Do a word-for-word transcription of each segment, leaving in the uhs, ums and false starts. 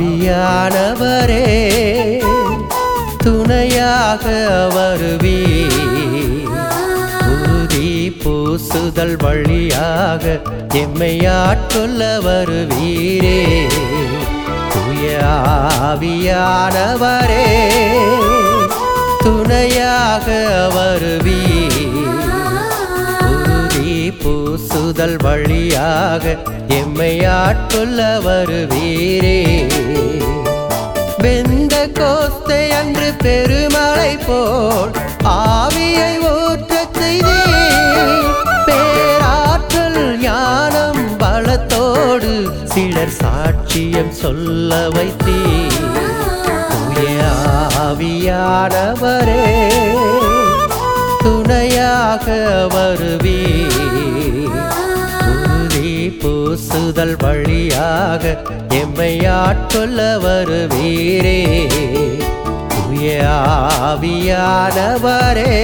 ஆவியானவரே துணையாக வருவீர். உறுதி பூசுதல் வழியாக எம்மை ஆட்கொள்ள வருவீரே. தூய ஆவியானவரே துணையாக வருவீர். உறுதி பூசுதல் வழியாக எம்மை ஆட்கொள்ள வருவீரே. வெந்த கோஸ்தை அன்று பெருமழை போல் ஆவியை ஊற்றச் செய்தீர். பேராற்றல் ஞானம் பலத்தோடு சிலர் சாட்சியம் சொல்ல வைத்தீர். தூய ஆவியானவரே துணையாக வருவீர். உறுதி பூசுதல் வழியாக எம்மை ஆட்கொள்ள வருவீரே. தூய ஆவியானவரே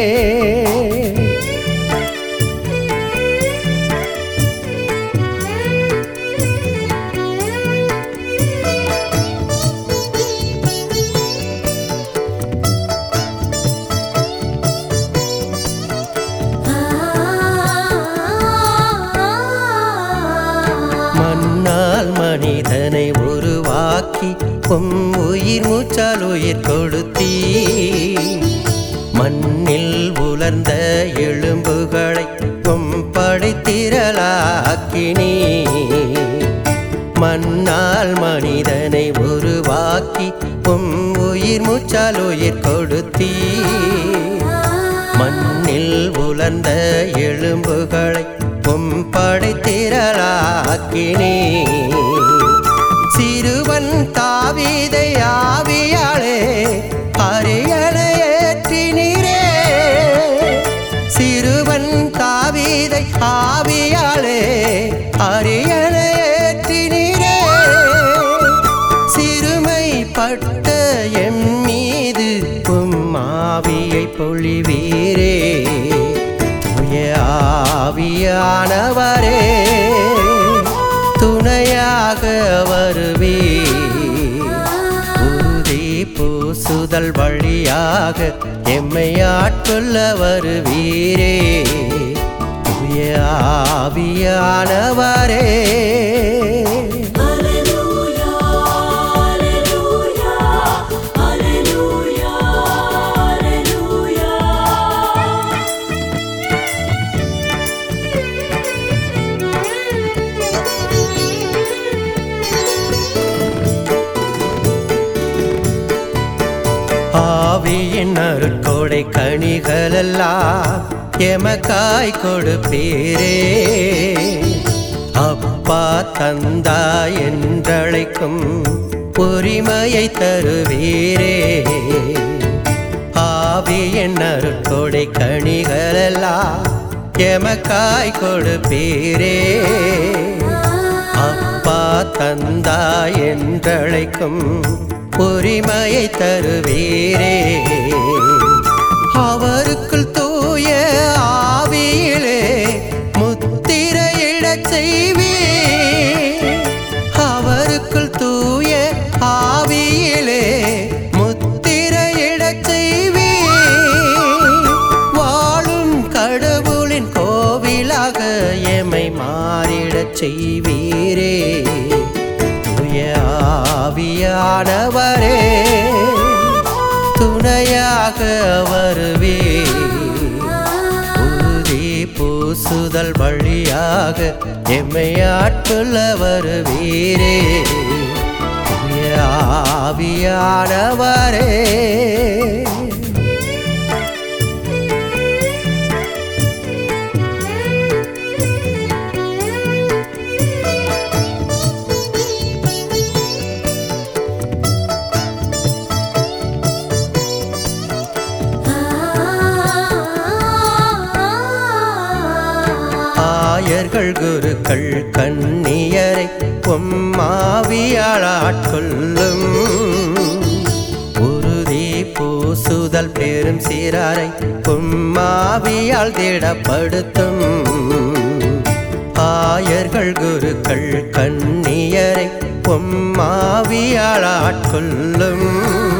மண்ணால் மனிதனை உருவாக்கி உம் உயிர் மூச்சால் உயிர் கொடுத்தீ. மண்ணில் உலர்ந்த எலும்புகளை உம் படைத்திரளாக்கினீ. மண்ணால் மனிதனை உருவாக்கி உம் உயிர் மூச்சால் உயிர் கொடுத்தீ. மண்ணில் உலர்ந்த எலும்புகளை உம் படைத்திரளாக்கினீ. சிறுவன் தாவீதை ஆவியாலே அரியணை ஏற்றினீரே. சிறுவன் தாவீதை ஆவியாலே அரியணை ஏற்றினீரே. சிறுமைப்பட்ட எம் மீது உம் ஆவியை பொழிவீரே. ஆவியானவரே துணையாக வருவீர். உறுதி பூசுதல் வழியாக எம்மை ஆட்கொள்ள வருவீரே. தூய ஆவியானவரே ஆவியின் அருட்கொடை கனிகளெல்லாம் எமக்காய் கொடுப்பீரே. அப்பா தந்தா என்றழைக்கும் உரிமையை தருவீரே. ஆவியின் அருட்கொடை கனிகளெல்லாம் எமக்காய் கொடுப்பீரே. அப்பா தந்தா என்றழைக்கும் உரிமையை தருவீரே. அவருக்குள் தூய ஆவியிலே முத்திரையிடச் செய்வீர். அவருக்குள் தூய ஆவியிலே முத்திரையிடச் செய்வீர். வாழும் கடவுளின் கோவிலாக எம்மை மாறிடச் செய்வீரே. ஆவியானவரே துணையாக வருவீர். உறுதி பூசுதல் வழியாக எம்மை ஆட்கொள்ள வருவீரே. ஆவியானவரே ஆயர்கள் குருக்கள் கன்னியரை பொம்மாவியால் ஆட்கொள்ளும். உறுதி பூசுதல் பெரும் சிறாரை பொம்மாவியால் திடப்படுத்தும். ஆயர்கள் குருக்கள் கன்னியரை உம்மாவியால் ஆட்கொள்ளும்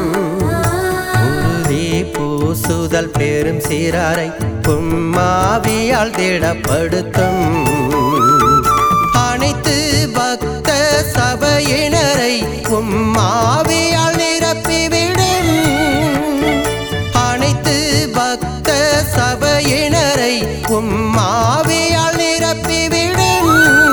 உறுதி பூசுதல் பெரும் சீராரை உம்மாவியால் திடப்படுத்தும் அனைத்து பக்த சபையினரை உம்மாவியால் நிரப்பிவிடும் அனைத்து பக்த சபையினரை உம்மாவியால் நிரப்பிவிடும்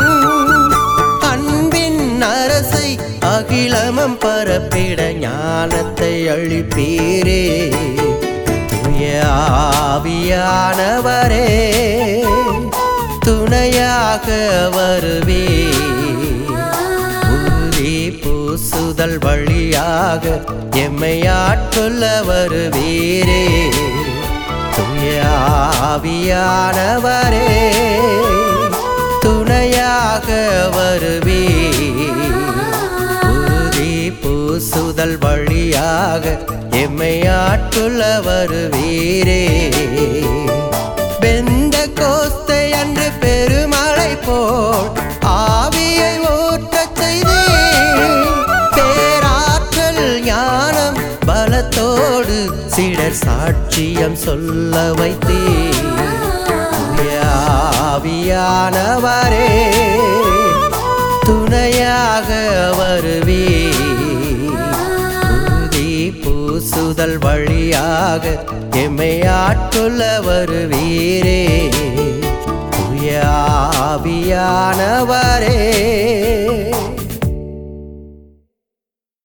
அன்பின் அரசை அகிலமும் பரப்பிட ஞானத்தை அளிப்பீரே தூய ஆவியானவரே துணையாக வருவே உறுதி பூசுதல் வழியாக எம்மை ஆட்கொள்ள வருவீரே தூய ஆவியானவரே துணையாக வருவே உறுதி பூசுதல் வழியாக எம்மை ஆட்கொள்ள வருவீரே பெந்த கோஸ்தை அன்று பெருமழை போல் ஆவியை ஊற்றச் செய்தே பேராற்றல் ஞானம் பலத்தோடு சிடர் சாட்சியம் சொல்ல வைத்தே ஆவியானவரே துணையாக வருவே உறுதி பூசுதல் வழியாக எம்மை ஆட்கொள்ள வருவீரே ஆவியானவரே